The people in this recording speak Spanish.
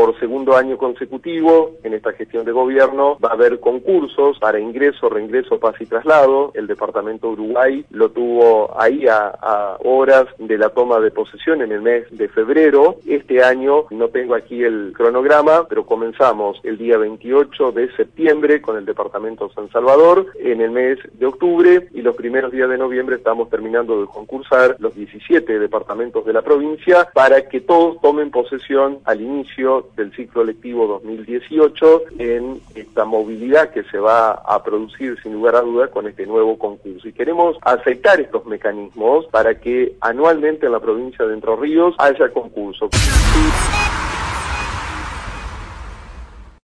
por segundo año consecutivo, en esta gestión de gobierno, va a haber concursos para ingreso, reingreso, pase y traslado. El departamento de Uruguay lo tuvo ahí a horas de la toma de posesión en el mes de febrero. Este año, no tengo aquí el cronograma, pero comenzamos el día 28 de septiembre con el departamento San Salvador, en el mes de octubre, y los primeros días de noviembre estamos terminando de concursar los 17 departamentos de la provincia para que todos tomen posesión al inicio del ciclo lectivo 2018 en esta movilidad que se va a producir sin lugar a duda con este nuevo concurso. Y queremos aceitar estos mecanismos para que anualmente en la provincia de Entre Ríos haya concurso.